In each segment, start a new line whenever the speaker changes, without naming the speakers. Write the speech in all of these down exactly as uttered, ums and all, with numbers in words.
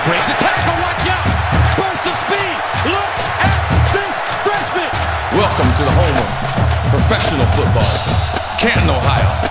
Breaks a tackle, watch out! Burst of speed! Look at this freshman!
Welcome to the home of professional football, Canton, Ohio.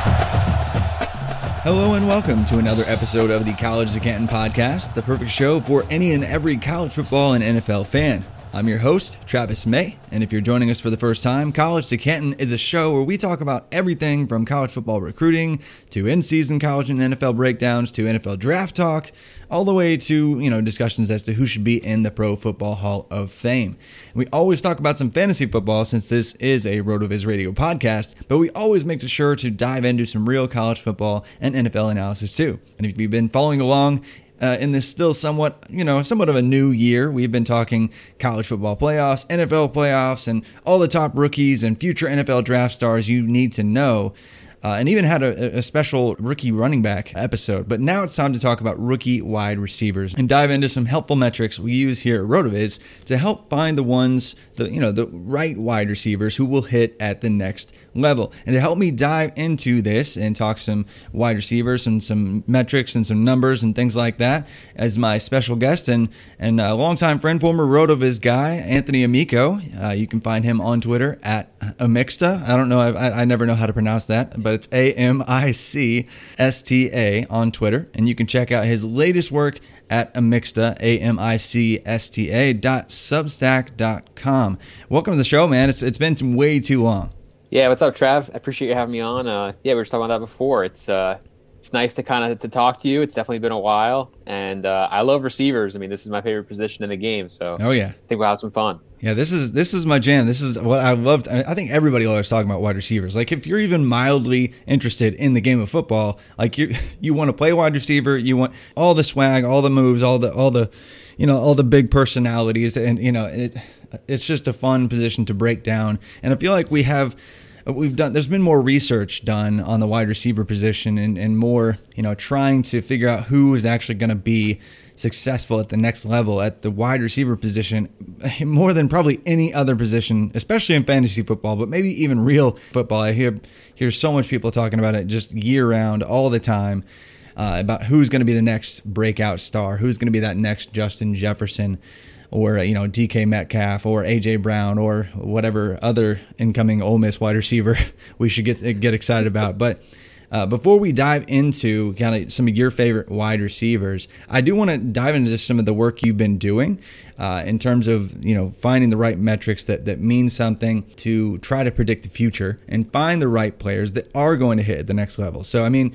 Hello and welcome to another episode of the College to Canton podcast, the perfect show for any and every college football and N F L fan. I'm your host, Travis May, and if you're joining us for the first time, College to Canton is a show where we talk about everything from college football recruiting to in-season college and N F L breakdowns to N F L draft talk, all the way to, you know, discussions as to who should be in the Pro Football Hall of Fame. And we always talk about some fantasy football since this is a RotoViz radio podcast, but we always make sure to dive into some real college football and N F L analysis too. And if you've been following along, Uh, in this still somewhat, you know, somewhat of a new year, we've been talking college football playoffs, N F L playoffs, and all the top rookies and future N F L draft stars you need to know. Uh, and even had a, a special rookie running back episode. But now it's time to talk about rookie wide receivers and dive into some helpful metrics we use here at RotoViz to help find the ones, the you know, the right wide receivers who will hit at the next level. And to help me dive into this and talk some wide receivers and some metrics and some numbers and things like that, as my special guest and and a longtime friend, former RotoViz guy, Anthony Amico. Uh, you can find him on Twitter at Amicsta. I don't know, I, I never know how to pronounce that, but it's A M I C S T A on Twitter. And you can check out his latest work at Amicsta, A M I C S T A dot substack dot com. Welcome to the show, man. It's It's been way too long.
Yeah, what's up, Trav? I appreciate you having me on. Uh, yeah, we were talking about that before. It's uh, it's nice to kind of to talk to you. It's definitely been a while, and uh, I love receivers. I mean, this is my favorite position in the game. So,
oh yeah,
I think we'll have some fun.
Yeah, this is this is my jam. This is what I loved. I think everybody loves talking about wide receivers. Like, if you're even mildly interested in the game of football, like you you want to play wide receiver, you want all the swag, all the moves, all the all the you know all the big personalities, and you know it. It's just a fun position to break down, and I feel like we have. We've done. There's been more research done on the wide receiver position, and, and more, you know, trying to figure out who is actually going to be successful at the next level at the wide receiver position, more than probably any other position, especially in fantasy football, but maybe even real football. I hear hear so much people talking about it just year round, all the time, uh, about who's going to be the next breakout star, who's going to be that next Justin Jefferson, or, you know, D K Metcalf, or A J Brown, or whatever other incoming Ole Miss wide receiver we should get get excited about. But uh, before we dive into kind of some of your favorite wide receivers, I do want to dive into some of the work you've been doing uh, in terms of, you know, finding the right metrics that, that mean something to try to predict the future and find the right players that are going to hit at the next level. So, I mean,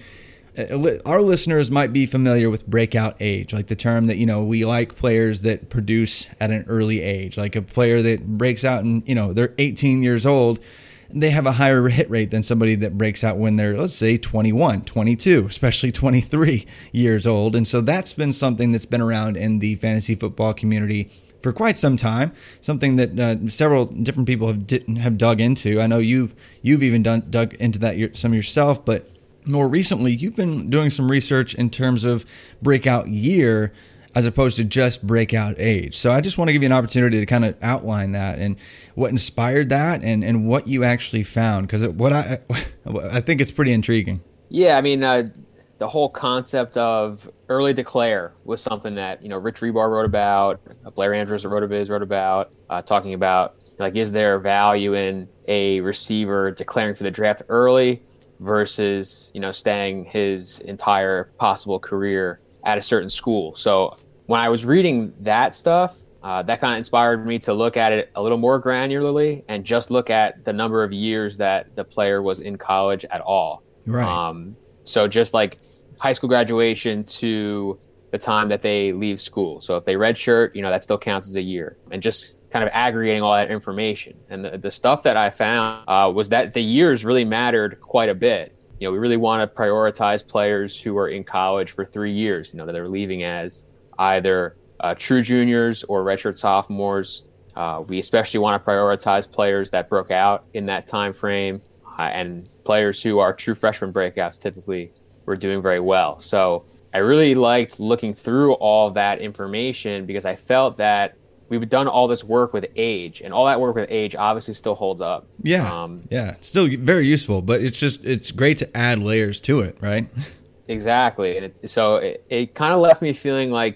our listeners might be familiar with breakout age, like the term that, you know, we like players that produce at an early age, like a player that breaks out and, you know, they're eighteen years old. They have a higher hit rate than somebody that breaks out when they're, let's say, twenty-one, twenty-two, especially twenty-three years old. And so that's been something that's been around in the fantasy football community for quite some time, something that uh, several different people have di- have dug into. I know you've you've even done dug into that some yourself, but more recently, you've been doing some research in terms of breakout year as opposed to just breakout age. So I just want to give you an opportunity to kind of outline that and what inspired that and, and what you actually found, because what I I think it's pretty intriguing.
Yeah, I mean, uh, the whole concept of early declare was something that, you know, Rich Rebar wrote about, Blair Andrews at RotoViz wrote about, uh, talking about, like, is there value in a receiver declaring for the draft early versus, you know, staying his entire possible career at a certain school. So when I was reading that stuff, uh, that kind of inspired me to look at it a little more granularly and just look at the number of years that the player was in college at all.
Right.
Um, so just like high school graduation to the time that they leave school. So if they redshirt, you know, that still counts as a year, and just kind of aggregating all that information. And the, the stuff that I found uh, was that the years really mattered quite a bit. You know, we really want to prioritize players who are in college for three years, you know, that they're leaving as either uh, true juniors or redshirt sophomores. Uh, we especially want to prioritize players that broke out in that time frame, uh, and players who are true freshman breakouts typically were doing very well. So I really liked looking through all that information because I felt that we've done all this work with age, and all that work with age obviously still holds up.
Yeah,
um,
yeah, it's still very useful, but it's just it's great to add layers to it, right?
Exactly, and it, so it, it kind of left me feeling like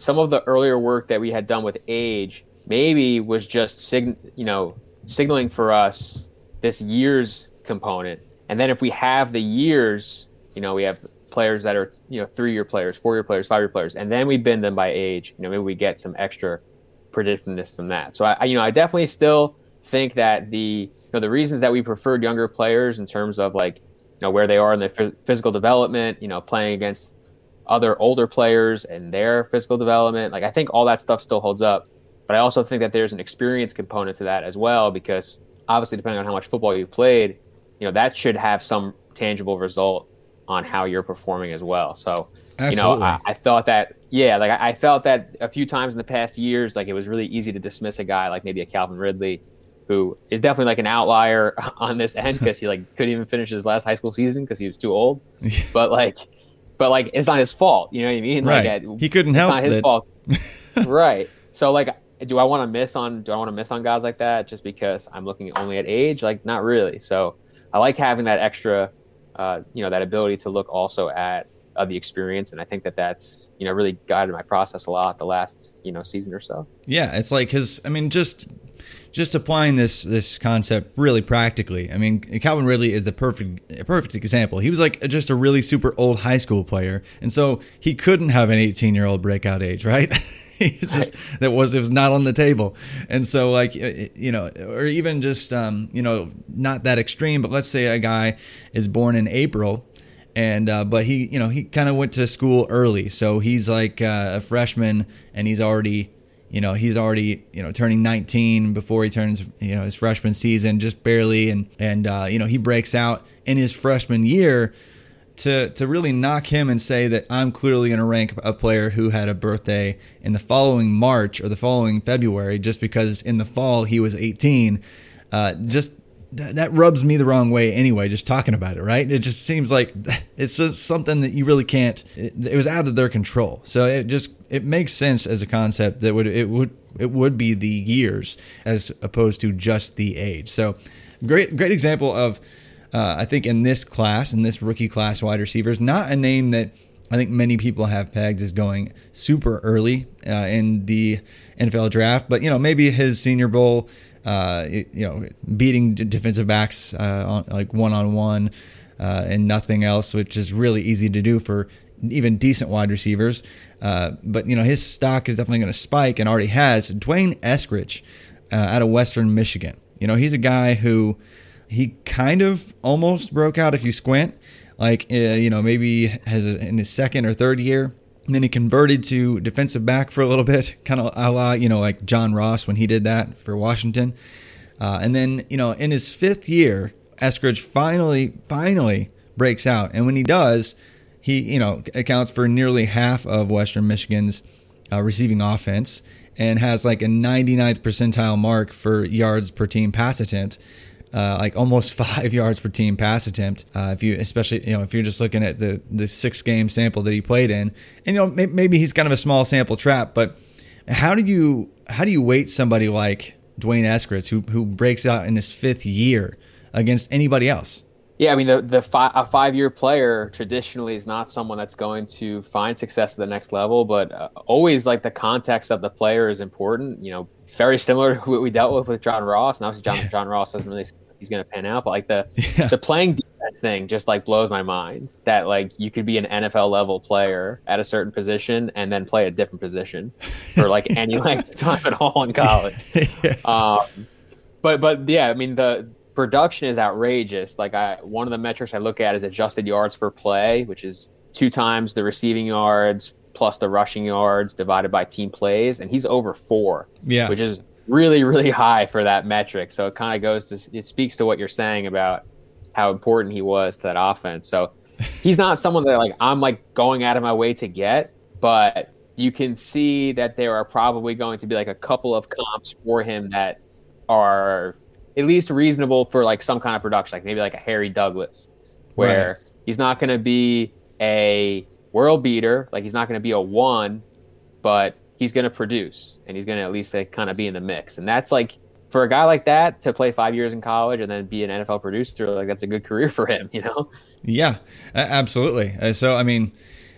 some of the earlier work that we had done with age maybe was just sig- you know signaling for us this years component. And then if we have the years, you know, we have players that are, you know, three-year players, four-year players, five-year players, and then we bend them by age, you know, maybe we get some extra predictiveness from that. So I, you know, I definitely still think that the, you know, the reasons that we preferred younger players in terms of like, you know, where they are in their f- physical development, you know, playing against other older players and their physical development, like I think all that stuff still holds up. But I also think that there's an experience component to that as well, because obviously depending on how much football you played, you know, that should have some tangible result on how you're performing as well. So, Absolutely. you know, I, I thought that, yeah, like I, I felt that a few times in the past years, like it was really easy to dismiss a guy like maybe a Calvin Ridley, who is definitely like an outlier on this end because he like couldn't even finish his last high school season because he was too old. But like, but like, it's not his fault. You know what I mean?
Right.
Like,
he couldn't
it's
help
not his
it.
fault. Right. So like, do I want to miss on, do I want to miss on guys like that just because I'm looking only at age? Like, not really. So I like having that extra, uh, you know, that ability to look also at uh, the experience. And I think that that's, you know, really guided my process a lot the last, you know, season or so.
Yeah. It's like, cause I mean, just, just applying this, this concept really practically. I mean, Calvin Ridley is the perfect, perfect example. He was like just a really super old high school player. And so he couldn't have an eighteen year old breakout age, right? It's just that was it was not on the table. And so like, you know, or even just um, you know, not that extreme, but let's say a guy is born in April and uh, but he, you know, he kind of went to school early. So he's like uh, a freshman and he's already, you know, he's already, you know, turning nineteen before he turns, you know, his freshman season, just barely, and and uh, you know, he breaks out in his freshman year. To, to really knock him and say that I'm clearly going to rank a player who had a birthday in the following March or the following February just because in the fall he was eighteen, uh, just that rubs me the wrong way anyway, just talking about it, right? It just seems like it's just something that you really can't, it, it was out of their control. So it just, it makes sense as a concept that would, it would, it would be the years as opposed to just the age. So great, great example of, Uh, I think in this class, in this rookie class wide receivers, not a name that I think many people have pegged as going super early uh, in the N F L draft, but you know, maybe his Senior Bowl, uh, you know, beating defensive backs uh, on, like one on one and nothing else, which is really easy to do for even decent wide receivers. Uh, but you know, his stock is definitely going to spike and already has. Dwayne Eskridge uh, out of Western Michigan. You know, he's a guy who. He kind of almost broke out if you squint, like, uh, you know, maybe has a, in his second or third year. And then he converted to defensive back for a little bit, kind of a la, you know, like John Ross when he did that for Washington. Uh, and then, you know, in his fifth year, Eskridge finally, finally breaks out. And when he does, he, you know, accounts for nearly half of Western Michigan's uh, receiving offense and has like a ninety-ninth percentile mark for yards per team pass attempt. Uh, like almost five yards per team pass attempt. Uh, if you, especially, you know, if you're just looking at the, the six game sample that he played in, and, you know, may, maybe he's kind of a small sample trap, but how do you, how do you weight somebody like Dwayne Eskridge who, who breaks out in his fifth year against anybody else?
Yeah. I mean, the, the fi- a five year player traditionally is not someone that's going to find success at the next level, but uh, always like the context of the player is important, you know, very similar to what we dealt with with John Ross. And obviously John, yeah. John Ross doesn't really he's going to pan out, but like the yeah. the playing defense thing just like blows my mind that like you could be an N F L level player at a certain position and then play a different position for like any length of time at all in college. yeah. Um, but but yeah, I mean the production is outrageous. Like I one of the metrics I look at is adjusted yards per play, which is two times the receiving yards plus the rushing yards divided by team plays, and he's over four. Yeah, which is really, really high for that metric. So it kind of goes to, it speaks to what you're saying about how important he was to that offense. So he's not someone that like I'm like going out of my way to get, but you can see that there are probably going to be like a couple of comps for him that are at least reasonable for like some kind of production, like maybe like a Harry Douglas, where right. he's not going to be a world beater, like he's not going to be a one, but he's going to produce and he's going to at least like, kind of be in the mix. And that's like, for a guy like that to play five years in college and then be an N F L producer, like that's a good career for him, you know?
Yeah, absolutely. Uh, so, I mean,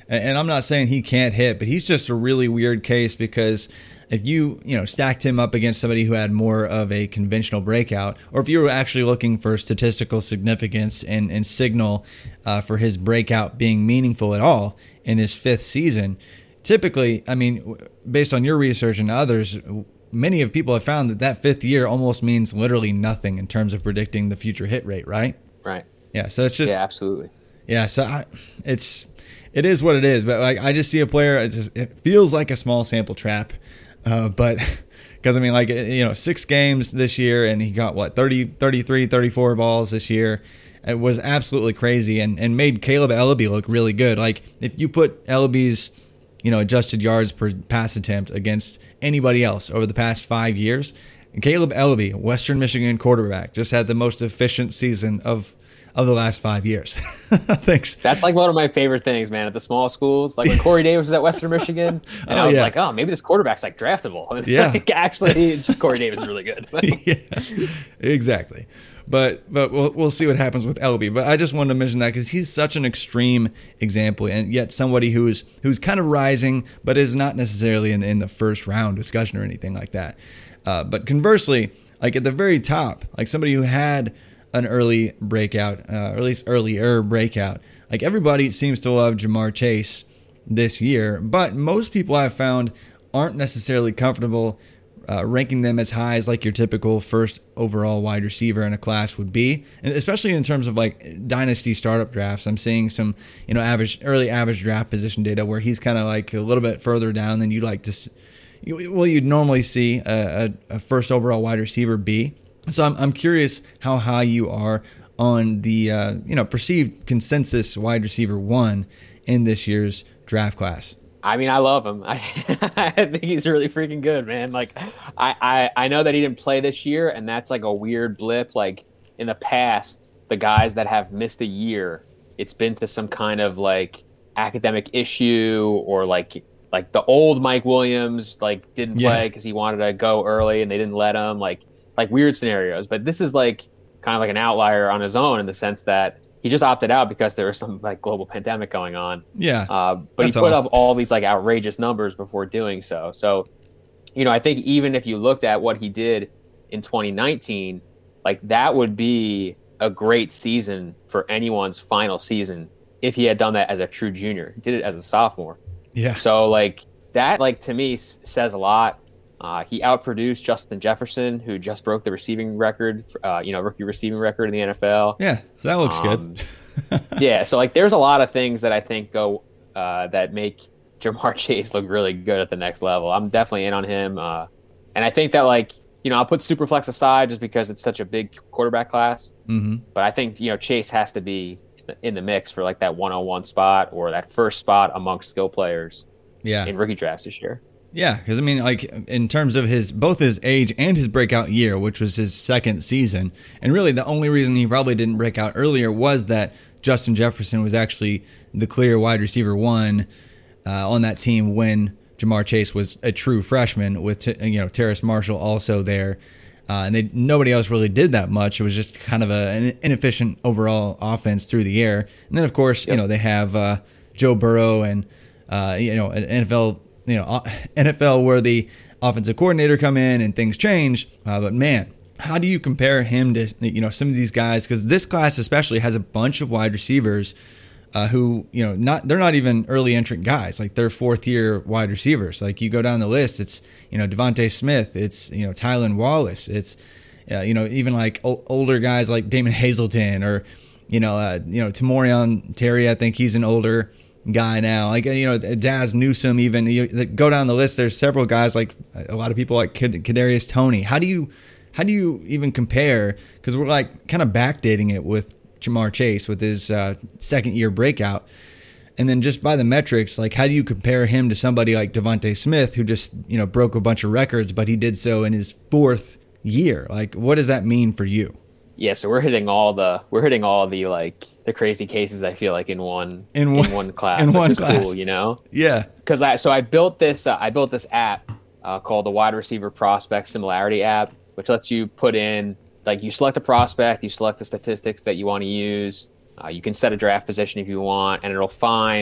And, and I'm not saying he can't hit, but he's just a really weird case because if you, you know, stacked him up against somebody who had more of a conventional breakout, or if you were actually looking for statistical significance and, and signal uh, for his breakout being meaningful at all in his fifth season, typically, I mean, based on your research and others, many of people have found that that fifth year almost means literally nothing in terms of predicting the future hit rate, right?
Right.
Yeah. So it's just,
yeah, absolutely.
Yeah. So I, it's, it is what it is. But like, I just see a player, it's just, it feels like a small sample trap. Uh, but because I mean, like, you know, six games this year and he got what, thirty, thirty-three, thirty-four balls this year. It was absolutely crazy and, and made Caleb Ellaby look really good. Like if you put Ellaby's, you know, adjusted yards per pass attempt against anybody else over the past five years, Caleb Ellaby, Western Michigan quarterback, just had the most efficient season of of the last five years. Thanks.
That's like one of my favorite things, man, at the small schools. Like when Corey Davis was at Western Michigan, and
oh,
I was
yeah.
like, oh, maybe this quarterback's like draftable. And
Yeah.
like, actually, it's just Corey Davis is really good.
Yeah, exactly. But but we'll we'll see what happens with Ellaby. But I just wanted to mention that because he's such an extreme example, and yet somebody who's who's kind of rising, but is not necessarily in in the first round discussion or anything like that. Uh, but conversely, like at the very top, like somebody who had an early breakout, uh, or at least earlier breakout, like everybody seems to love Jamar Chase this year, but most people I've found aren't necessarily comfortable Uh, ranking them as high as like your typical first overall wide receiver in a class would be, and especially in terms of like dynasty startup drafts. I'm seeing some, you know, average early average draft position data where he's kind of like a little bit further down than you'd like to. s- you- Well, you'd normally see a, a, a first overall wide receiver be. So I'm I'm curious how high you are on the uh, you know perceived consensus wide receiver one in this year's draft class.
I mean, I love him. I, I think he's really freaking good, man. Like, I, I, I know that he didn't play this year, and that's like a weird blip. Like, in the past, the guys that have missed a year, it's been to some kind of like academic issue or like like the old Mike Williams like didn't
Yeah.
play because he wanted to go early and they didn't let him. Like like weird scenarios. But this is like kind of like an outlier on his own in the sense that he just opted out because there was some like global pandemic going on.
Yeah,
Uh, but he
that's
put
all.
up all these like outrageous numbers before doing so. So, you know, I think even if you looked at what he did in twenty nineteen, like that would be a great season for anyone's final season if he had done that as a true junior. He did it as a sophomore.
Yeah.
So like that, like to me, s- says a lot. Uh, he outproduced Justin Jefferson, who just broke the receiving record, uh, you know, rookie receiving record in the N F L.
Yeah, so that looks
Um,
good.
Yeah, so like there's a lot of things that I think go uh, that make Jamar Chase look really good at the next level. I'm definitely in on him, uh, and I think that like you know I'll put Superflex aside just because it's such a big quarterback class.
hmm
But I think you know Chase has to be in the mix for like that one oh one spot or that first spot amongst skill players
Yeah.
in rookie drafts this year.
Yeah, because I mean, like in terms of his both his age and his breakout year, which was his second season, and really the only reason he probably didn't break out earlier was that Justin Jefferson was actually the clear wide receiver one uh, on that team when Jamar Chase was a true freshman, with t- you know Terrace Marshall also there, uh, and they, nobody else really did that much. It was just kind of a, an inefficient overall offense through the air, and then of course you know they have uh, Joe Burrow and uh, you know an N F L. You know, N F L worthy offensive coordinator come in and things change. Uh, but man, how do you compare him to, you know, some of these guys? Because this class especially has a bunch of wide receivers uh, who, you know, not they're not even early entrant guys. Like they're fourth year wide receivers. Like you go down the list, it's, you know, Devontae Smith, it's, you know, Tylan Wallace, it's, uh, you know, even like o- older guys like Damon Hazleton or, you know, uh, you know, Tamorian Terry. I think he's an older guy now, like you know Daz Newsome. Even you go down the list, there's several guys like a lot of people like Kadarius Toney. How do you how do you even compare? Because we're like kind of backdating it with Jamar Chase with his uh, second year breakout, and then just by the metrics, like how do you compare him to somebody like Devontae Smith who just you know broke a bunch of records, but he did so in his fourth year? Like what does that mean for you?
Yeah, so we're hitting all the we're hitting all the like the crazy cases. I feel like in one
In one-
in one class,
in
which
one
is
class.
cool, you know.
Yeah,
Because I so I built this uh, I built this app uh, called the Wide Receiver Prospect Similarity app, which lets you put in like you select a prospect, you select the statistics that you want to use, uh, you can set a draft position if you want, and it'll find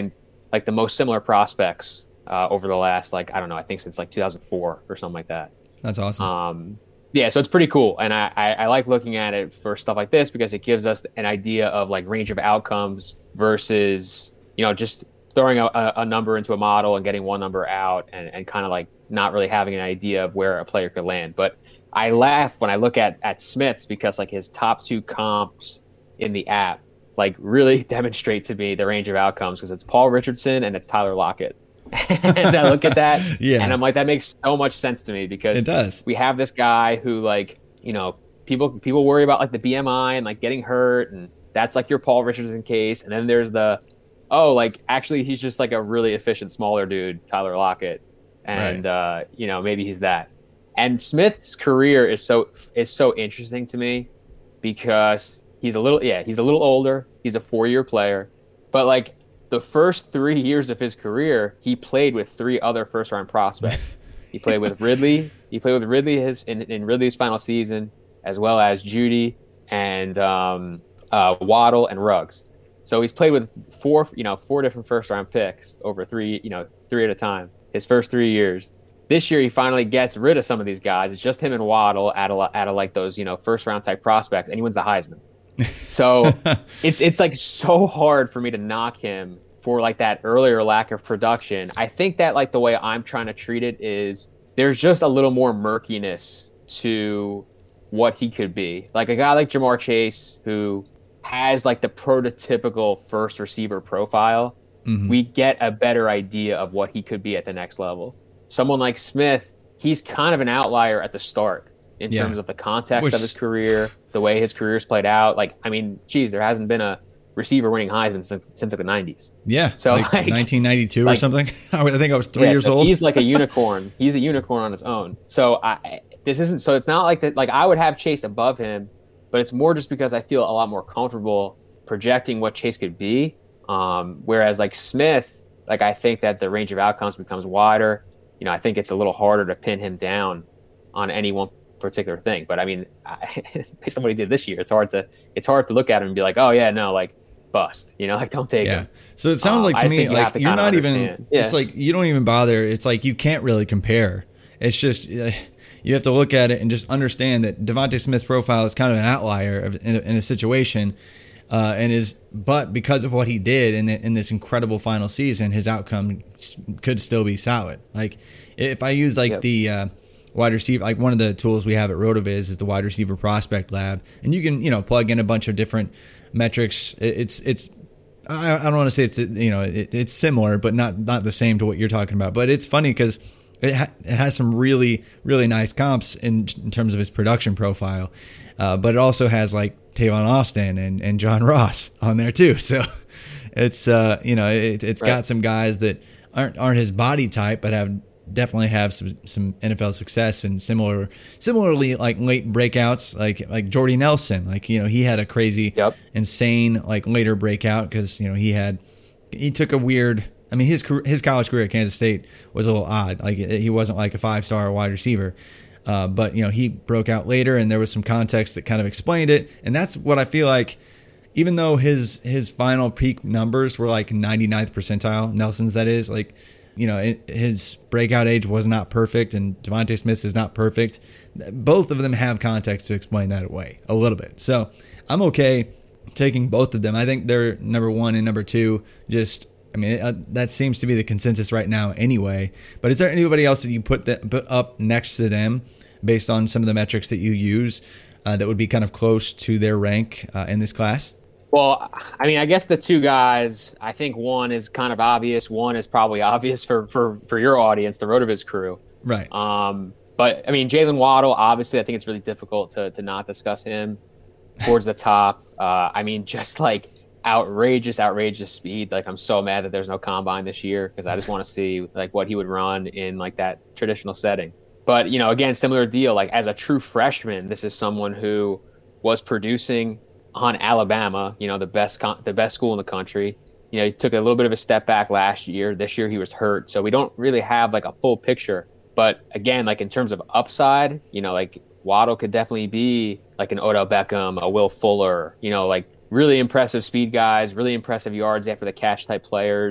like the most similar prospects uh, over the last, like, I don't know, I think since like two thousand four or something like that.
That's awesome.
Um, yeah, so it's pretty cool. And I, I, I like looking at it for stuff like this because it gives us an idea of like range of outcomes versus, you know, just throwing a, a number into a model and getting one number out and, and kind of like not really having an idea of where a player could land. But I laugh when I look at, at Smith's because like his top two comps in the app like really demonstrate to me the range of outcomes because it's Paul Richardson and it's Tyler Lockett. And I look at that
yeah.
and I'm like, that makes so much sense to me because
it does.
We have this guy who like, you know, people people worry about like the B M I and like getting hurt and that's like your Paul Richardson case. And then there's the, oh, like actually he's just like a really efficient smaller dude, Tyler Lockett. And, right. uh, you know, maybe he's that. And Smith's career is so is so interesting to me because he's a little, yeah, he's a little older. He's a four-year player. But like, the first three years of his career, he played with three other first-round prospects. He played with Ridley. He played with Ridley his in, in Ridley's final season, as well as Judy and um, uh, Waddle and Ruggs. So he's played with four, you know, four different first-round picks over three, you know, three at a time. His first three years. This year, he finally gets rid of some of these guys. It's just him and Waddle out of out of like those, you know, first-round type prospects, and he wins the Heisman. So it's it's like so hard for me to knock him for like that earlier lack of production. I think that like the way I'm trying to treat it is there's just a little more murkiness to what he could be. Like a guy like Jamar Chase who has like the prototypical first receiver profile, mm-hmm. we get a better idea of what he could be at the next level. Someone like Smith, he's kind of an outlier at the start. In yeah. terms of the context Which... of his career, the way his career's played out. Like, I mean, geez, there hasn't been a receiver winning Heisman since since like the nineties.
Yeah,
so
like,
like
nineteen ninety-two like, or something. I think I was three
yeah,
years
so
old.
He's like a unicorn. He's a unicorn on his own. So I this isn't. So it's not like that. Like I would have Chase above him, but it's more just because I feel a lot more comfortable projecting what Chase could be. Um, whereas like Smith, like I think that the range of outcomes becomes wider. You know, I think it's a little harder to pin him down on any one particular thing. But I mean, I, based on what he did this year, it's hard to it's hard to look at him and be like, oh yeah, no, like bust, you know, like don't take
yeah.
him.
So it sounds um, like to me, you like to you're not even. Yeah. It's like you don't even bother. It's like you can't really compare. It's just uh, you have to look at it and just understand that Devontae Smith's profile is kind of an outlier of, in, a, in a situation, uh, and is but because of what he did in the, in this incredible final season, his outcome could still be solid. Like if I use like yep. the. Uh, wide receiver, like one of the tools we have at RotoViz is the wide receiver prospect lab, and you can you know plug in a bunch of different metrics. It's it's I, I don't want to say it's you know it, it's similar, but not not the same to what you're talking about. But it's funny because it ha- it has some really really nice comps in, in terms of his production profile, uh, but it also has like Tavon Austin and, and John Ross on there too. So it's uh you know it, it's right. got some guys that aren't aren't his body type, but have. Definitely have some, some N F L success and similar, similarly like late breakouts, like like Jordy Nelson. Like you know he had a crazy, yep. insane like later breakout because you know he had he took a weird. I mean his his college career at Kansas State was a little odd. Like he wasn't like a five star wide receiver, uh, but you know he broke out later and there was some context that kind of explained it. And that's what I feel like. Even though his his final peak numbers were like ninety-ninth percentile, Nelson's that is like. You know, it, his breakout age was not perfect, and Devontae Smith is not perfect. Both of them have context to explain that away a little bit. So I'm okay taking both of them. I think they're number one and number two. Just, I mean, uh, that seems to be the consensus right now anyway. But is there anybody else that you put, that, put up next to them based on some of the metrics that you use uh, that would be kind of close to their rank uh, in this class?
Well, I mean, I guess the two guys, I think one is kind of obvious. One is probably obvious for, for, for your audience, the RotoViz crew.
Right.
Um, but, I mean, Jalen Waddle, obviously, I think it's really difficult to to not discuss him towards the top. Uh, I mean, just like outrageous, outrageous speed. Like, I'm so mad that there's no combine this year because I just want to see, like, what he would run in, like, that traditional setting. But, you know, again, similar deal. Like, as a true freshman, this is someone who was producing – on Alabama, you know, the best con- the best school in the country. You know, he took a little bit of a step back last year. This year he was hurt. So we don't really have like a full picture. But again, like in terms of upside, you know, like Waddle could definitely be like an Odell Beckham, a Will Fuller, you know, like really impressive speed guys, really impressive yards after the catch type players.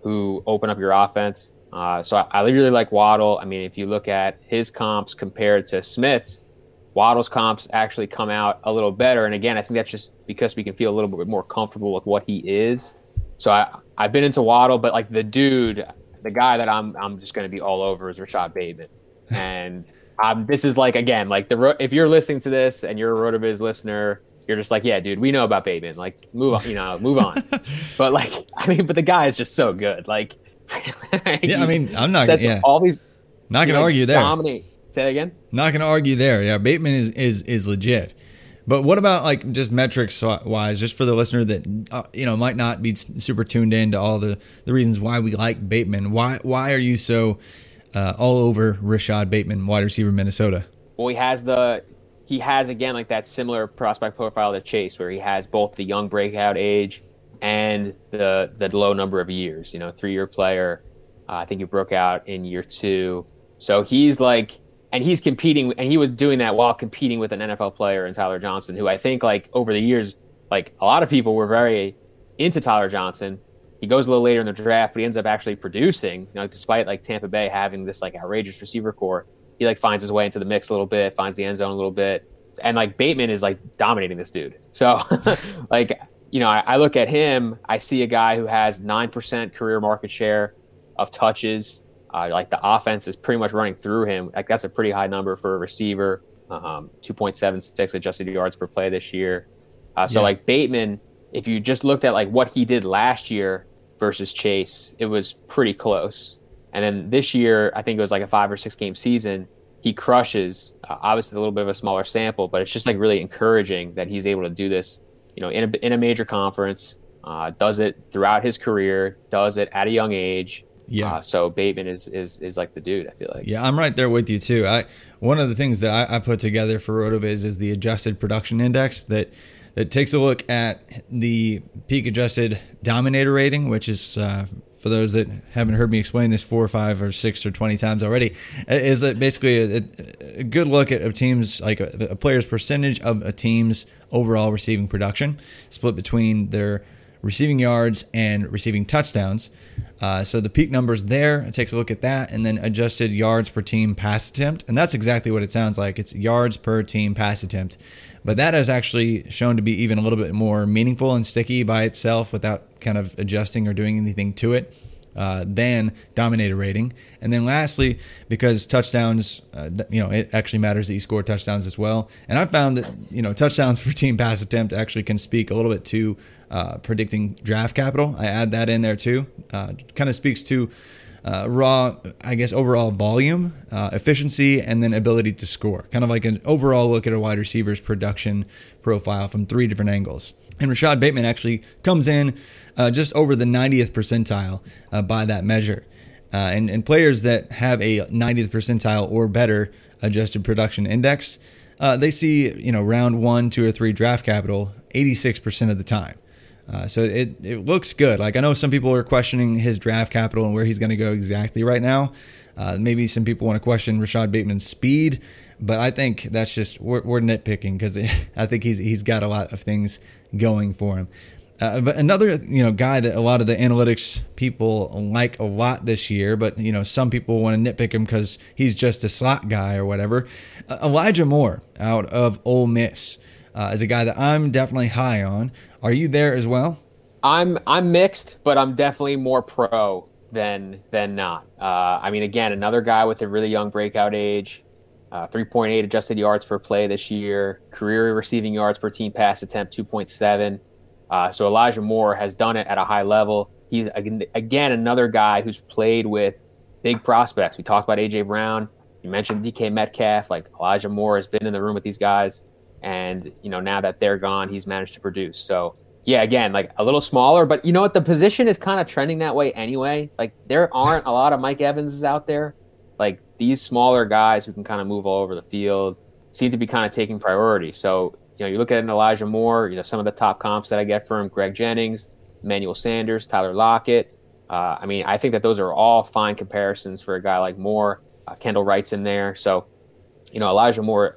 who open up your offense. Uh, so I, I really like Waddle. I mean, if you look at his comps compared to Smith's, Waddle's comps actually come out a little better. And again, I think that's just because we can feel a little bit more comfortable with what he is. So I, I've been into Waddle, but like the dude, the guy that I'm I'm just going to be all over is Rashad Bateman. And um, this is like, again, like the if you're listening to this and you're a RotoViz listener, you're just like, yeah, dude, we know about Bateman. Like, move on, you know, move on. But like, I mean, but the guy is just so good. Like,
yeah, I mean, I'm not
sets
yeah.
all these
not going to
like,
argue there.
Dominate. Say that again.
Not going to argue there. Yeah, Bateman is, is is legit. But what about like just metrics wise, just for the listener that uh, you know might not be super tuned in to all the, the reasons why we like Bateman? Why why are you so uh, all over Rashad Bateman, wide receiver, Minnesota?
Well, he has the he has again like that similar prospect profile to Chase, where he has both the young breakout age and the the low number of years. You know, three year player. Uh, I think he broke out in year two, so he's like. And he's competing, and he was doing that while competing with an N F L player in Tyler Johnson, who I think, like, over the years, like, a lot of people were very into Tyler Johnson. He goes a little later in the draft, but he ends up actually producing, you know, despite, like, Tampa Bay having this, like, outrageous receiver core. He, like, finds his way into the mix a little bit, finds the end zone a little bit. And, like, Bateman is, like, dominating this dude. So, like, you know, I, I look at him, I see a guy who has nine percent career market share of touches. Uh, like the offense is pretty much running through him. Like that's a pretty high number for a receiver. Um, two point seven six adjusted yards per play this year. Uh, so yeah. Like Bateman, if you just looked at like what he did last year versus Chase, it was pretty close. And then this year, I think it was like a five or six game season. He crushes. Uh, obviously, a little bit of a smaller sample, but it's just like really encouraging that he's able to do this. You know, in a in a major conference, uh, does it throughout his career, does it at a young age.
Yeah.
Uh, so Bateman is, is is like the dude, I feel like.
Yeah, I'm right there with you too. I one of the things that I, I put together for RotoViz is the adjusted production index that that takes a look at the peak adjusted dominator rating, which is uh, for those that haven't heard me explain this four or five or six or twenty times already, is basically a, a good look at a team's like a, a player's percentage of a team's overall receiving production, split between their receiving yards and receiving touchdowns. Uh, so the peak numbers there, it takes a look at that, and then adjusted yards per team pass attempt. And that's exactly what it sounds like. It's yards per team pass attempt. But that is actually shown to be even a little bit more meaningful and sticky by itself without kind of adjusting or doing anything to it uh, than dominator rating. And then lastly, because touchdowns, uh, you know, it actually matters that you score touchdowns as well. And I found that, you know, touchdowns per team pass attempt actually can speak a little bit to Uh, predicting draft capital. I add that in there too. Uh, kind of speaks to uh, raw, I guess, overall volume, uh, efficiency, and then ability to score. Kind of like an overall look at a wide receiver's production profile from three different angles. And Rashad Bateman actually comes in uh, just over the ninetieth percentile uh, by that measure. Uh, and, and players that have a ninetieth percentile or better adjusted production index, uh, they see, you know, round one, two, or three draft capital eighty-six percent of the time. Uh, so it, it looks good. Like I know some people are questioning his draft capital and where he's going to go exactly right now. Uh, maybe some people want to question Rashad Bateman's speed, but I think that's just we're, we're nitpicking because I think he's he's got a lot of things going for him. Uh, but another you know guy that a lot of the analytics people like a lot this year, but you know some people want to nitpick him because he's just a slot guy or whatever. Uh, Elijah Moore out of Ole Miss uh, is a guy that I'm definitely high on. Are you there as well?
I'm I'm mixed, but I'm definitely more pro than than not. Uh, I mean, again, another guy with a really young breakout age, uh, three point eight adjusted yards per play this year, career receiving yards per team pass attempt two point seven. Uh, so Elijah Moore has done it at a high level. He's again another guy who's played with big prospects. We talked about A J Brown. You mentioned D K Metcalf. Like Elijah Moore has been in the room with these guys. And, you know, now that they're gone, he's managed to produce. So, yeah, again, like a little smaller. But, you know what? The position is kind of trending that way anyway. Like, there aren't a lot of Mike Evanses out there. Like, these smaller guys who can kind of move all over the field seem to be kind of taking priority. So, you know, you look at an Elijah Moore, you know, some of the top comps that I get from Greg Jennings, Emmanuel Sanders, Tyler Lockett. Uh, I mean, I think that those are all fine comparisons for a guy like Moore. Uh, Kendall Wright's in there. So, you know, Elijah Moore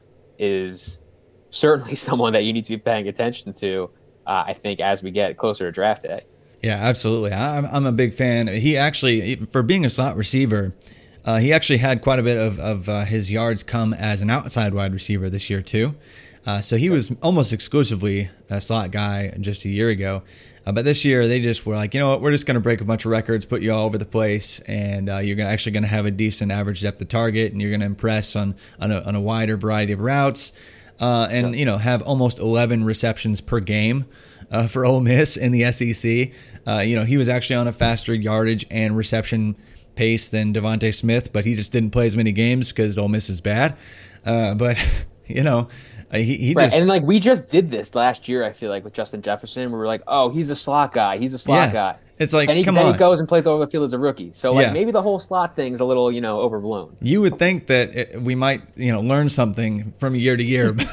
is certainly someone that you need to be paying attention to, uh, I think, as we get closer to draft day.
Yeah, absolutely. I'm, I'm a big fan. He actually, for being a slot receiver, uh, he actually had quite a bit of, of uh, his yards come as an outside wide receiver this year too. Uh, so he was almost exclusively a slot guy just a year ago. Uh, but this year they just were like, you know what, we're just going to break a bunch of records, put you all over the place, and uh, you're gonna, actually going to have a decent average depth of target, and you're going to impress on on a, on a wider variety of routes, uh, and you know have almost eleven receptions per game uh, for Ole Miss in the S E C. Uh, you know he was actually on a faster yardage and reception pace than Devontae Smith, but he just didn't play as many games because Ole Miss is bad. Uh, but you know. Uh, he, he
right.
just,
and like we just did this last year, I feel like with Justin Jefferson, we were like, oh, he's a slot guy. He's a slot
yeah,
guy.
It's like,
and he,
come
then
on.
he goes and plays over the field as a rookie. So like
yeah.
maybe the whole slot thing is a little, you know, overblown.
You would think that it, we might, you know, learn something from year to year, but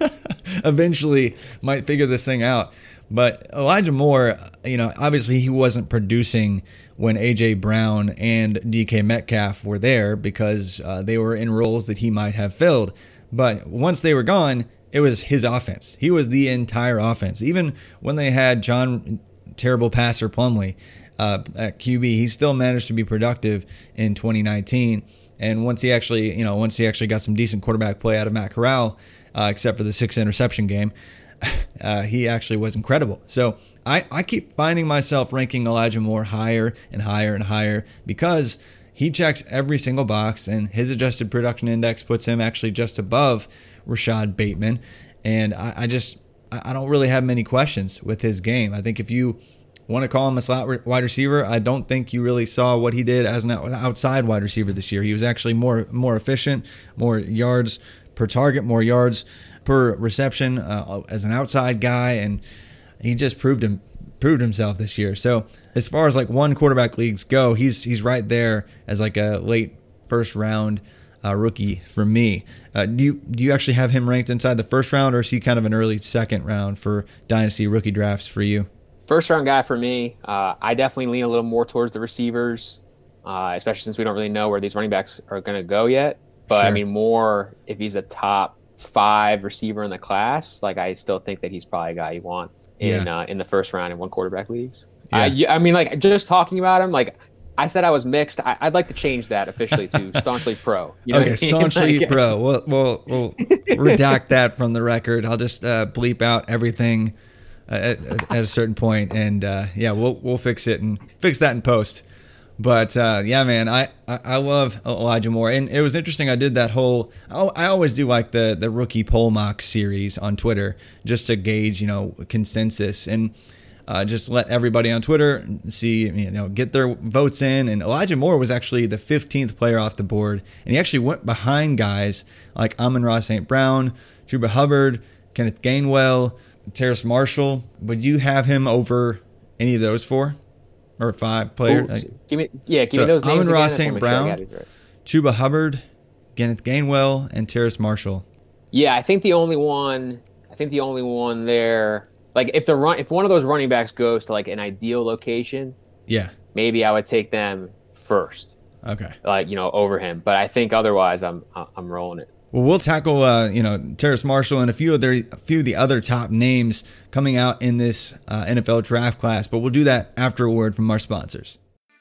eventually might figure this thing out. But Elijah Moore, you know, obviously he wasn't producing when A J Brown and D K Metcalf were there because uh, they were in roles that he might have filled. But once they were gone, it was his offense. He was the entire offense. Even when they had John Terrible Passer Plumlee uh, at Q B, he still managed to be productive in twenty nineteen. And once he actually, you know, once he actually got some decent quarterback play out of Matt Corral, uh, except for the six interception game, uh, he actually was incredible. So I, I keep finding myself ranking Elijah Moore higher and higher and higher because he checks every single box, and his adjusted production index puts him actually just above Rashad Bateman. And I, I just, I don't really have many questions with his game. I think if you want to call him a slot wide receiver, I don't think you really saw what he did as an outside wide receiver this year. He was actually more, more efficient, more yards per target, more yards per reception uh, as an outside guy. And he just proved him, proved himself this year. So as far as like one quarterback leagues go, he's he's right there as like a late first round uh, rookie for me. Uh, do you do you actually have him ranked inside the first round, or is he kind of an early second round for dynasty rookie drafts for you?
First round guy for me. Uh, I definitely lean a little more towards the receivers, uh, especially since we don't really know where these running backs are going to go yet. But
Sure.
I mean, more if he's a top five receiver in the class, like I still think that he's probably a guy you want in
Yeah.
uh, in the first round in one quarterback leagues.
Yeah.
Uh, yeah, I mean, like just talking about him, like I said, I was mixed. I, I'd like to change that officially to staunchly pro. You know
Okay,
what I mean?
staunchly
Like,
pro. We'll, we'll, we'll redact that from the record. I'll just uh, bleep out everything uh, at, at a certain point, and uh, yeah, we'll we'll fix it and fix that in post. But uh, yeah, man, I, I, I love Elijah Moore, and it was interesting. I did that whole. I always do like the the rookie poll mock series on Twitter just to gauge, you know, consensus and. Uh, just let everybody on Twitter see, you know, get their votes in. And Elijah Moore was actually the fifteenth player off the board. And he actually went behind guys like Amon-Ra Saint Brown, Chuba Hubbard, Kenneth Gainwell, Terrace Marshall. Would you have him over any of those four or five players?
Ooh, give me, yeah, give
So,
me those names.
Amon-Ra
again.
Saint
I just wanna make sure I
Brown,
got it right.
Chuba Hubbard, Kenneth Gainwell, and Terrace Marshall.
Yeah, I think the only one. I think the only one there. Like if the run, if one of those running backs goes to like an ideal location,
Yeah.
maybe I would take them first,
Okay.
like you know, over him. But I think otherwise, I'm I'm rolling it.
Well, we'll tackle, uh, you know, Terrace Marshall and a few other, a few of the other top names coming out in this uh, N F L draft class, but we'll do that after a word from our sponsors.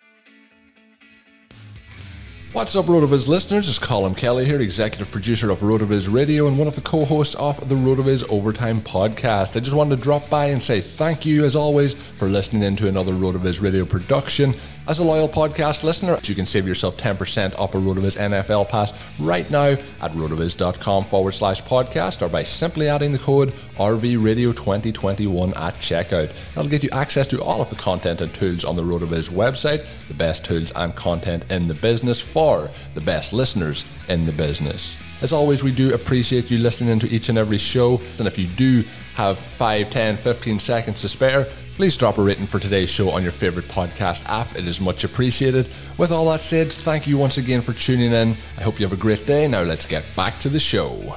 What's up, RotoViz listeners? It's Colin Kelly here, executive producer of RotoViz Radio and one of the co-hosts of the RotoViz Overtime podcast. I just wanted to drop by and say thank you, as always, for listening in to another RotoViz Radio production. As a loyal podcast listener, you can save yourself ten percent off a RotoViz N F L pass right now at rotoviz.com forward slash podcast or by simply adding the code R V Radio twenty twenty-one at checkout. That'll get you access to all of the content and tools on the RotoViz website, the best tools and content in the business for the best listeners in the business. As always, we do appreciate you listening to each and every show, and if you do have five, ten, fifteen seconds to spare, please drop a rating for today's show on your favorite podcast app. It is much appreciated. With all that said, thank you once again for tuning in. I hope you have a great day. Now let's get back to the show.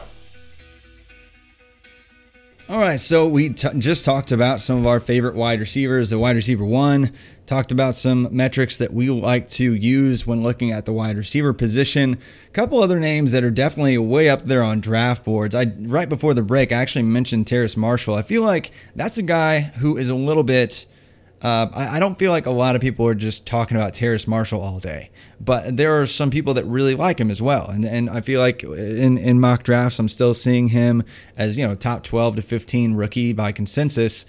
All right, so we t- just talked about some of our favorite wide receivers, the wide receiver one, talked about some metrics that we like to use when looking at the wide receiver position. A couple other names that are definitely way up there on draft boards. I right before the break, I actually mentioned Terrace Marshall. I feel like that's a guy who is a little bit Uh, I, I don't feel like a lot of people are just talking about Terrace Marshall all day, but there are some people that really like him as well. And and I feel like in, in mock drafts, I'm still seeing him as, you know, top twelve to fifteen rookie by consensus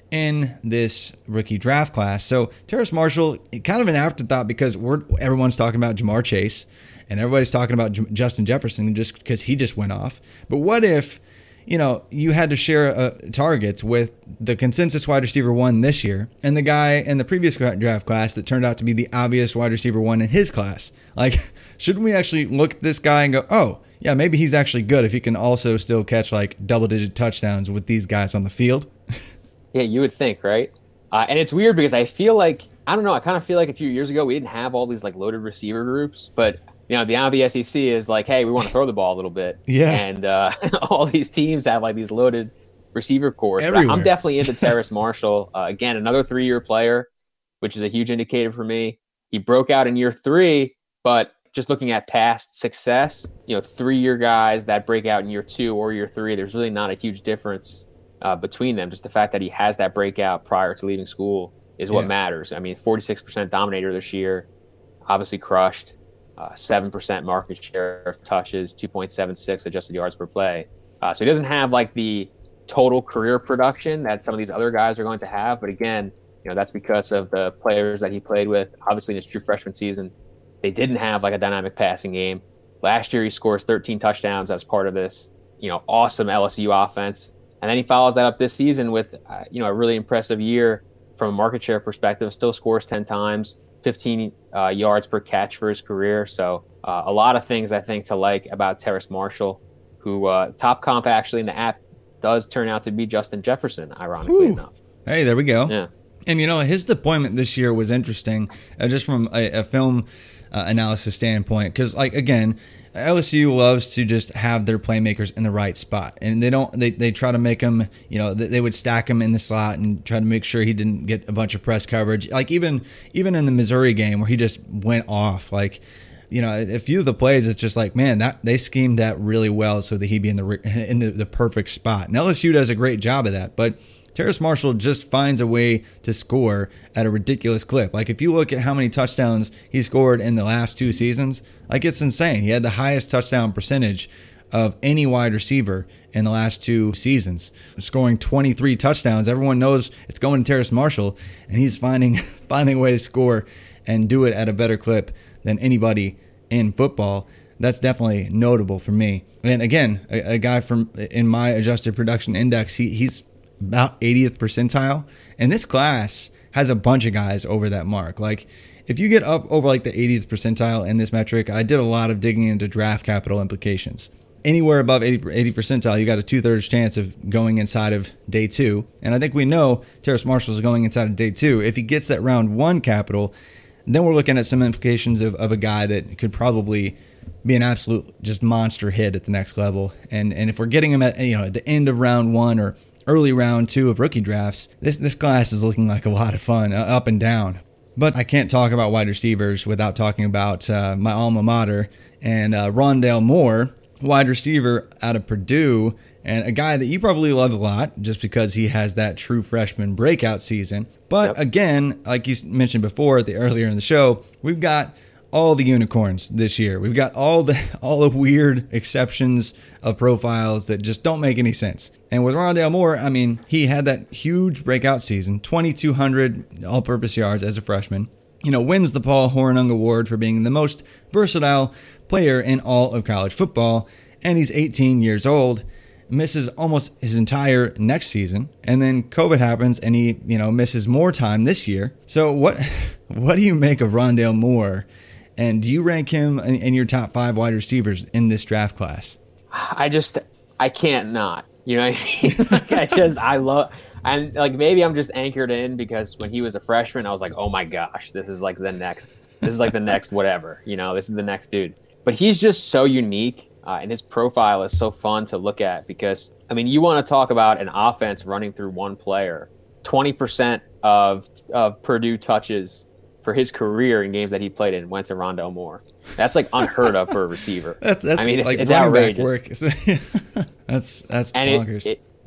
in this rookie draft class. So Terrace Marshall, kind of an afterthought because we're everyone's talking about Jamar Chase and everybody's talking about J- Justin Jefferson just because he just went off. But what if, you know, you had to share uh, targets with the consensus wide receiver one this year and the guy in the previous draft class that turned out to be the obvious wide receiver one in his class? Like, shouldn't we actually look at this guy and go, oh, yeah, maybe he's actually good if he can also still catch like double-digit touchdowns with these guys on the field?
Yeah, you would think, right? Uh, and it's weird because I feel like, I don't know, I kind of feel like a few years ago we didn't have all these like loaded receiver groups, but you know, the now the S E C is like, hey, we want to throw the ball a little bit.
Yeah.
And uh, all these teams have like these loaded receiver cores. I'm definitely into Terrace Marshall. Uh, again, another three-year player, which is a huge indicator for me. He broke out in year three, but just looking at past success, you know, three-year guys that break out in year two or year three, there's really not a huge difference uh, between them. Just the fact that he has that breakout prior to leaving school is what yeah. matters. I mean, forty-six percent dominator this year, obviously crushed. Uh, seven percent market share of touches, two point seven six adjusted yards per play. Uh, so he doesn't have like the total career production that some of these other guys are going to have. But again, you know, that's because of the players that he played with. Obviously, in his true freshman season, they didn't have like a dynamic passing game. Last year, he scores thirteen touchdowns as part of this, you know, awesome L S U offense. And then he follows that up this season with, uh, you know, a really impressive year from a market share perspective. Still scores ten times. fifteen uh, yards per catch for his career. So uh, a lot of things I think to like about Terrace Marshall, who uh, top comp actually in the app does turn out to be Justin Jefferson, ironically Ooh. enough.
Hey, there we go.
Yeah.
And, you know, his deployment this year was interesting, uh, just from a, a film uh, analysis standpoint. Because, like, again, L S U loves to just have their playmakers in the right spot. And they don't, they, they try to make them, you know, they, they would stack him in the slot and try to make sure he didn't get a bunch of press coverage. Like, even, even in the Missouri game where he just went off, like, you know, a few of the plays, it's just like, man, that they schemed that really well so that he'd be in the in the, the perfect spot. And L S U does a great job of that, but Terrace Marshall just finds a way to score at a ridiculous clip. Like, if you look at how many touchdowns he scored in the last two seasons, like, it's insane. He had the highest touchdown percentage of any wide receiver in the last two seasons, scoring twenty-three touchdowns. Everyone knows it's going to Terrace Marshall, and he's finding finding a way to score and do it at a better clip than anybody in football. That's definitely notable for me. And again, a, a guy from in my adjusted production index, he, he's about eightieth percentile. And this class has a bunch of guys over that mark. Like, if you get up over like the eightieth percentile in this metric, I did a lot of digging into draft capital implications. Anywhere above eighty, eighty percentile, you got a two-thirds chance of going inside of day two. And I think we know Terrace Marshall is going inside of day two. If he gets that round one capital, then we're looking at some implications of, of a guy that could probably be an absolute just monster hit at the next level. And and if we're getting him at, you know, at the end of round one or early round two of rookie drafts, this this class is looking like a lot of fun, uh, up and down. But I can't talk about wide receivers without talking about uh, my alma mater and uh, Rondale Moore, wide receiver out of Purdue, and a guy that you probably love a lot just because he has that true freshman breakout season. But yep. again, like you mentioned before, the earlier in the show, we've got all the unicorns this year. We've got all the all the weird exceptions of profiles that just don't make any sense. And with Rondale Moore, I mean, he had that huge breakout season, twenty-two hundred all-purpose yards as a freshman. You know, wins the Paul Hornung Award for being the most versatile player in all of college football. And he's eighteen years old, misses almost his entire next season. And then COVID happens and he, you know, misses more time this year. So what, what do you make of Rondale Moore? And do you rank him in, in your top five wide receivers in this draft class?
I just, I can't not. You know what I mean? Like, I just, I love, and like maybe I'm just anchored in because when he was a freshman, I was like, oh my gosh, this is like the next, this is like the next whatever, you know, this is the next dude. But he's just so unique, uh, and his profile is so fun to look at because, I mean, you want to talk about an offense running through one player. twenty percent of of Purdue touches for his career in games that he played in went to Rondale Moore. That's like unheard of for a receiver.
That's that's
I mean,
like
it's, it's
running
outrageous.
back work. that's that's
and
bonkers.
It, it,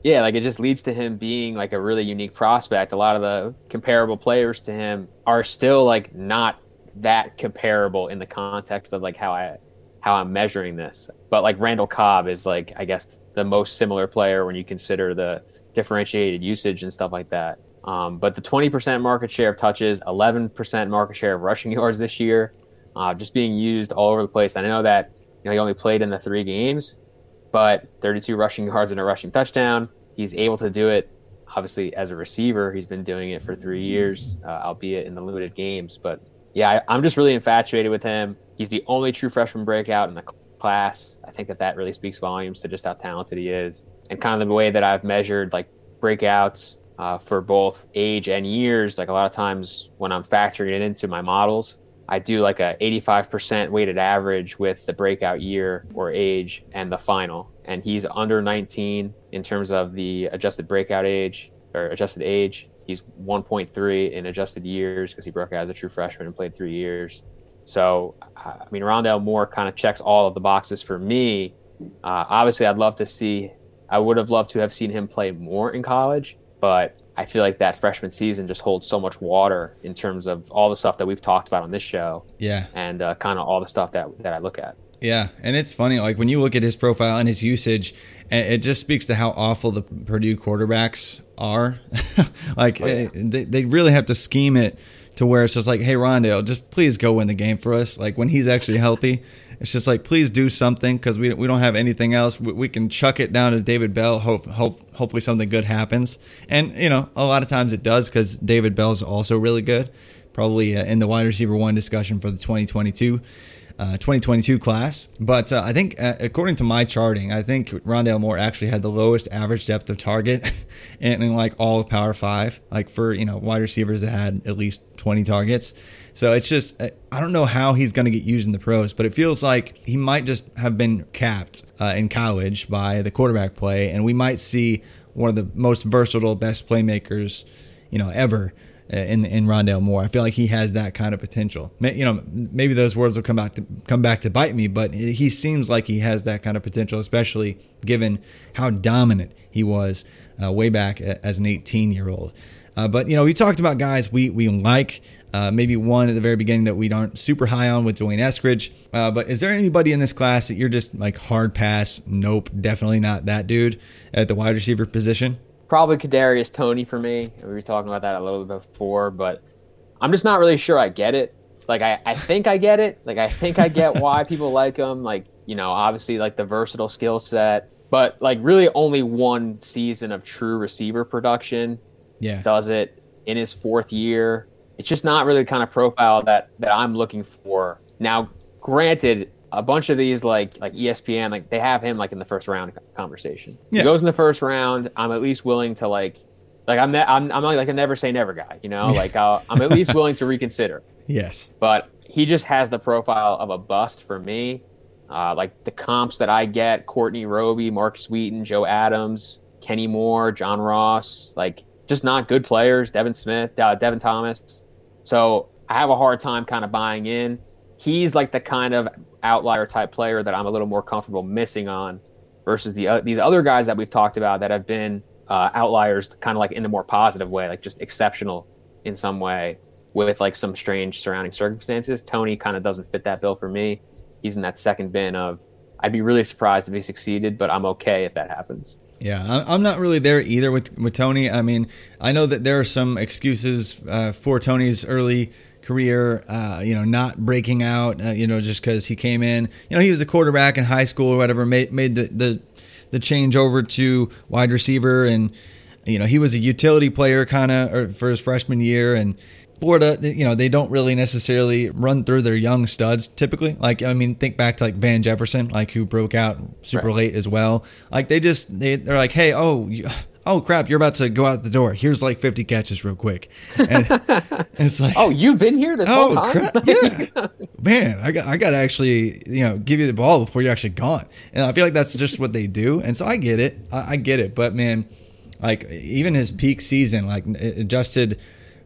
Yeah, like it just leads to him being like a really unique prospect. A lot of the comparable players to him are still like not that comparable in the context of like how I how I'm measuring this. But like Randall Cobb is like, I guess, the most similar player when you consider the differentiated usage and stuff like that. Um, but the twenty percent market share of touches, eleven percent market share of rushing yards this year, uh, just being used all over the place. I know that, you know, he only played in the three games, but thirty-two rushing yards and a rushing touchdown. He's able to do it, obviously, as a receiver. He's been doing it for three years, uh, albeit in the limited games. But yeah, I, I'm just really infatuated with him. He's the only true freshman breakout in the class. I think that that really speaks volumes to just how talented he is. And kind of the way that I've measured like breakouts uh, for both age and years, like a lot of times when I'm factoring it into my models, I do like a eighty-five percent weighted average with the breakout year or age and the final. And he's under nineteen in terms of the adjusted breakout age or adjusted age. He's one point three in adjusted years because he broke out as a true freshman and played three years. So, I mean, Rondale Moore kind of checks all of the boxes for me. Uh, obviously, I'd love to see, I would have loved to have seen him play more in college, but I feel like that freshman season just holds so much water in terms of all the stuff that we've talked about on this show.
Yeah.
And uh, kind of all the stuff that, that I look at.
Yeah, and it's funny, like when you look at his profile and his usage, it just speaks to how awful the Purdue quarterbacks are. like, oh, yeah. they, they really have to scheme it to where it's just like, hey, Rondale, just please go win the game for us. Like when he's actually healthy, it's just like, please do something because we we don't have anything else. We, we can chuck it down to David Bell. Hope hope hopefully something good happens. And you know, a lot of times it does because David Bell's also really good. Probably uh, in the wide receiver one discussion for the twenty twenty-two. Uh, twenty twenty-two class, but uh, I think uh, according to my charting, I think Rondale Moore actually had the lowest average depth of target in, in like all of Power Five, like for you know wide receivers that had at least twenty targets. So it's just I don't know how he's going to get used in the pros, but it feels like he might just have been capped uh, in college by the quarterback play, and we might see one of the most versatile, best playmakers you know ever. In in Rondale Moore, I feel like he has that kind of potential. You know, maybe those words will come back to come back to bite me, but he seems like he has that kind of potential, especially given how dominant he was uh, way back as an eighteen-year-old. Uh, but you know, we talked about guys we we like. Uh, maybe one at the very beginning that we aren't super high on with Dwayne Eskridge. Uh, but is there anybody in this class that you're just like hard pass? Nope, definitely not that dude at the wide receiver position.
Probably Kadarius Toney for me. We were talking about that a little bit before, but I'm just not really sure I get it. Like, I, I think I get it. Like, I think I get why people like him. Like, you know, obviously, like, the versatile skill set. But, like, really only one season of true receiver production
yeah.
does it in his fourth year. It's just not really the kind of profile that, that I'm looking for. Now, granted, a bunch of these, like like E S P N, like they have him like in the first round conversation.
Yeah.
He goes in the first round. I'm at least willing to like, like I'm ne- I'm I'm like a never say never guy, you know. Like I'll, I'm at least willing to reconsider.
Yes.
But he just has the profile of a bust for me. Uh, like the comps that I get: Courtney Roby, Marcus Wheaton, Joe Adams, Kenny Moore, John Ross. Like just not good players. Devin Smith, uh, Devin Thomas. So I have a hard time kind of buying in. He's like the kind of outlier type player that I'm a little more comfortable missing on versus the uh, these other guys that we've talked about that have been uh, outliers kind of like in a more positive way, like just exceptional in some way with like some strange surrounding circumstances. Toney kind of doesn't fit that bill for me. He's in that second bin of I'd be really surprised if he succeeded, but I'm okay if that happens.
Yeah, I'm not really there either with, with Toney. I mean, I know that there are some excuses uh, for Toney's early career, uh, you know, not breaking out, uh, you know, just because he came in, you know, he was a quarterback in high school or whatever, made made the, the, the change over to wide receiver. And, you know, he was a utility player kind of for his freshman year. And Florida, you know, they don't really necessarily run through their young studs typically. Like, I mean, think back to like Van Jefferson, like who broke out super right. late as well. Like they just, they, they're like, hey, oh, you, oh crap, you're about to go out the door. Here's like fifty catches real quick. And, and it's like,
oh, you've been here this
oh,
whole time?
Crap, yeah. Man, I got I got to actually, you know, give you the ball before you're actually gone. And I feel like that's just what they do. And so I get it. I, I get it. But man, like even his peak season, like adjusted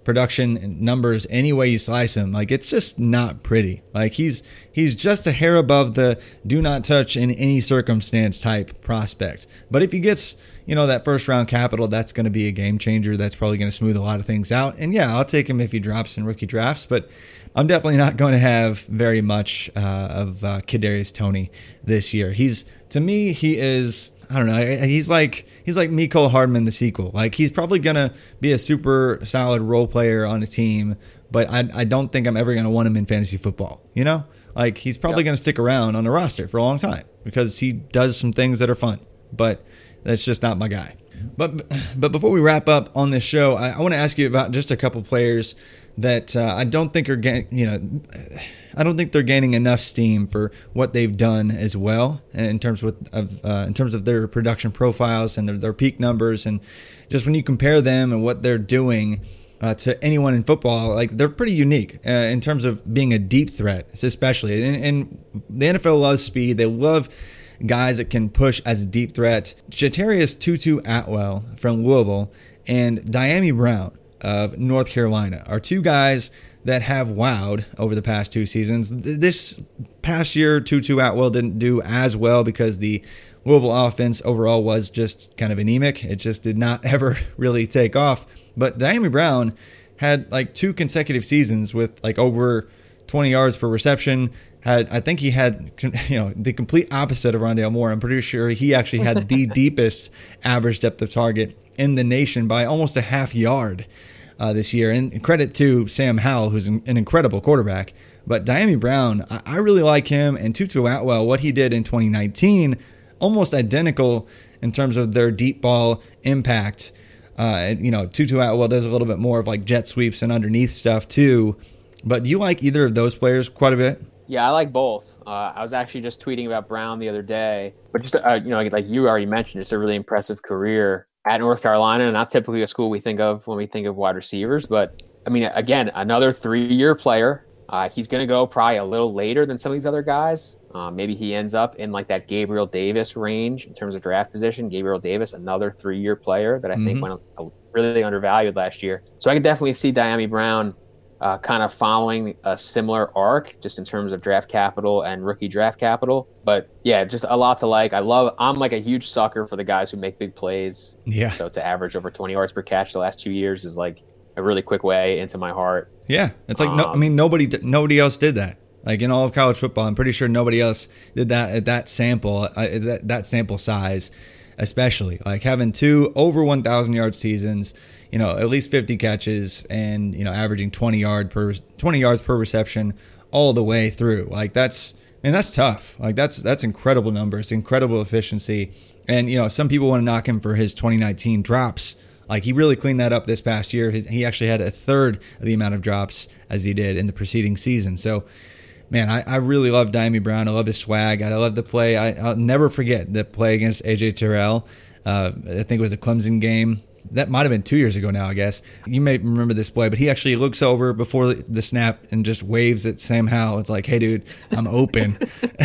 production numbers any way you slice him. Like, it's just not pretty. Like, he's he's just a hair above the do not touch in any circumstance type prospect. But if he gets, you know, that first round capital, that's going to be a game changer. That's probably going to smooth a lot of things out. And yeah, I'll take him if he drops in rookie drafts, but I'm definitely not going to have very much uh, of uh, Kadarius Toney this year. He's, to me, he is, I don't know, he's like he's like Mecole Hardman the sequel. Like, he's probably going to be a super solid role player on a team, but I, I don't think I'm ever going to want him in fantasy football, you know? Like, he's probably yep. going to stick around on the roster for a long time because he does some things that are fun, but that's just not my guy. But but before we wrap up on this show, I, I want to ask you about just a couple players that uh, I don't think are getting, you know, I don't think they're gaining enough steam for what they've done as well in terms with of uh, in terms of their production profiles and their, their peak numbers, and just when you compare them and what they're doing uh, to anyone in football, like, they're pretty unique uh, in terms of being a deep threat, especially. And, and the N F L loves speed; they love guys that can push as a deep threat. Jatarius Tutu Atwell from Louisville and Dyami Brown of North Carolina are two guys that have wowed over the past two seasons. This past year, Tutu Atwell didn't do as well because the Louisville offense overall was just kind of anemic. It just did not ever really take off. But Dyami Brown had like two consecutive seasons with like over twenty yards per reception. Had I think he had, you know, the complete opposite of Rondale Moore. I'm pretty sure he actually had the deepest average depth of target in the nation by almost a half yard uh, this year. And credit to Sam Howell, who's an incredible quarterback. But Dyami Brown, I, I really like him. And Tutu Atwell, what he did in twenty nineteen, almost identical in terms of their deep ball impact. Uh, you know, Tutu Atwell does a little bit more of like jet sweeps and underneath stuff too. But do you like either of those players quite a bit?
Yeah, I like both. Uh, I was actually just tweeting about Brown the other day, but just uh, you know, like, like you already mentioned, it's a really impressive career at North Carolina, not typically a school we think of when we think of wide receivers. But I mean, again, another three-year player. Uh, he's going to go probably a little later than some of these other guys. Uh, maybe he ends up in like that Gabriel Davis range in terms of draft position. Gabriel Davis, another three-year player that I mm-hmm. think went really undervalued last year. So I can definitely see Dyami Brown Uh, kind of following a similar arc just in terms of draft capital and rookie draft capital. But yeah, just a lot to like. I love, I'm like a huge sucker for the guys who make big plays.
Yeah.
So to average over twenty yards per catch the last two years is like a really quick way into my heart.
Yeah. It's like, um, no, I mean, nobody, nobody else did that. Like, in all of college football, I'm pretty sure nobody else did that at that sample, uh, that, that sample size, especially. Like, having two over one thousand yard seasons, you know, at least fifty catches and, you know, averaging twenty yard per twenty yards per reception all the way through. Like, that's, and that's tough. Like, that's, that's incredible numbers, incredible efficiency. And, you know, some people want to knock him for his twenty nineteen drops. Like, he really cleaned that up this past year. He actually had a third of the amount of drops as he did in the preceding season. So, man, I, I really love Dyami Brown. I love his swag. I love the play. I, I'll never forget the play against A J Terrell. Uh, I think it was a Clemson game. That might have been two years ago now, I guess. You may remember this play, but he actually looks over before the snap and just waves at Sam Howell. It's like, hey, dude, I'm open.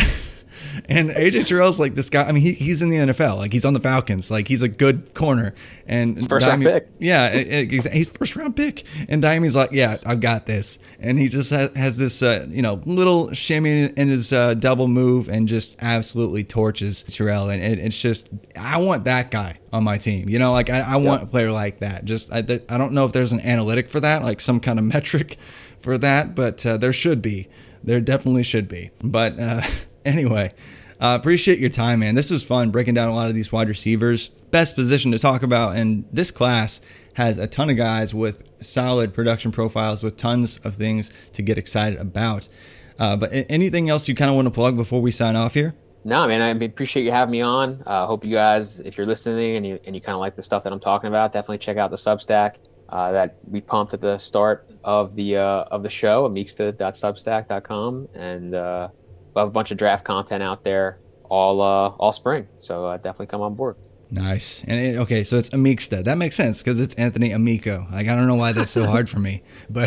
And A J Terrell's like this guy. I mean, he, he's in the N F L. Like, he's on the Falcons. Like, he's a good corner. And
first round pick.
Yeah, it, it, he's first round pick. And Dyami's like, yeah, I've got this. And he just has, has this, uh, you know, little shimmy in his uh, double move and just absolutely torches Terrell. And it, it's just, I want that guy on my team. You know, like, I, I want yep. a player like that. Just, I, I don't know if there's an analytic for that, like some kind of metric for that, but uh, there should be. There definitely should be. But, uh, Anyway, uh, appreciate your time, man. This was fun breaking down a lot of these wide receivers. Best position to talk about, and this class has a ton of guys with solid production profiles with tons of things to get excited about. Uh, but anything else you kind of want to plug before we sign off here?
No, man, I appreciate you having me on. I uh, hope you guys, if you're listening and you, and you kind of like the stuff that I'm talking about, definitely check out the Substack uh, that we pumped at the start of the uh, of the show, amicsta dot substack dot com, and uh, we'll have a bunch of draft content out there all uh, all spring. So uh, definitely come on board.
Nice. And it, okay, so it's Amicsta. That makes sense because it's Anthony Amico. Like, I don't know why that's so hard for me, but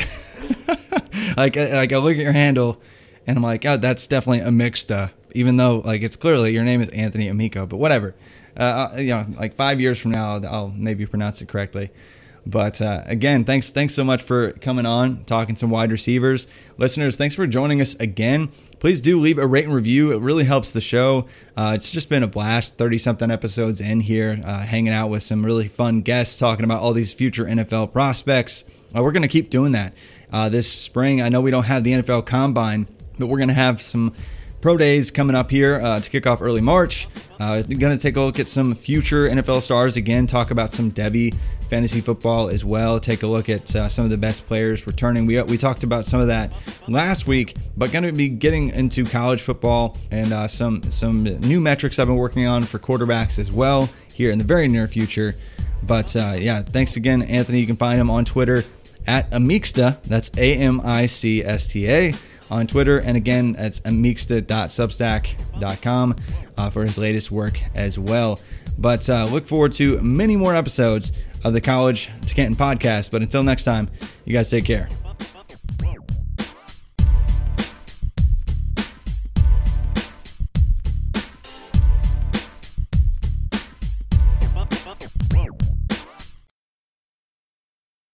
like, like I look at your handle and I'm like, oh, that's definitely Amicsta, even though like it's clearly your name is Anthony Amico. But whatever. Uh, you know, like five years from now, I'll maybe pronounce it correctly. But uh, again, thanks thanks so much for coming on, talking some wide receivers. Listeners, thanks for joining us again. Please do leave a rate and review. It really helps the show. Uh, it's just been a blast, thirty-something episodes in here, uh, hanging out with some really fun guests, talking about all these future N F L prospects. Uh, we're going to keep doing that uh, this spring. I know we don't have the N F L Combine, but we're going to have some pro days coming up here uh, to kick off early March. Uh, going to take a look at some future N F L stars again, talk about some Devy fantasy football as well, take a look at uh, some of the best players returning. We we talked about some of that last week, but going to be getting into college football and uh, some, some new metrics I've been working on for quarterbacks as well here in the very near future. But uh, yeah, thanks again, Anthony. You can find him on Twitter at Amicsta. That's A M I C S T A. On Twitter, and again, that's amicsta dot substack dot com uh, for his latest work as well. But uh, look forward to many more episodes of the College to Canton podcast. But until next time, you guys take care.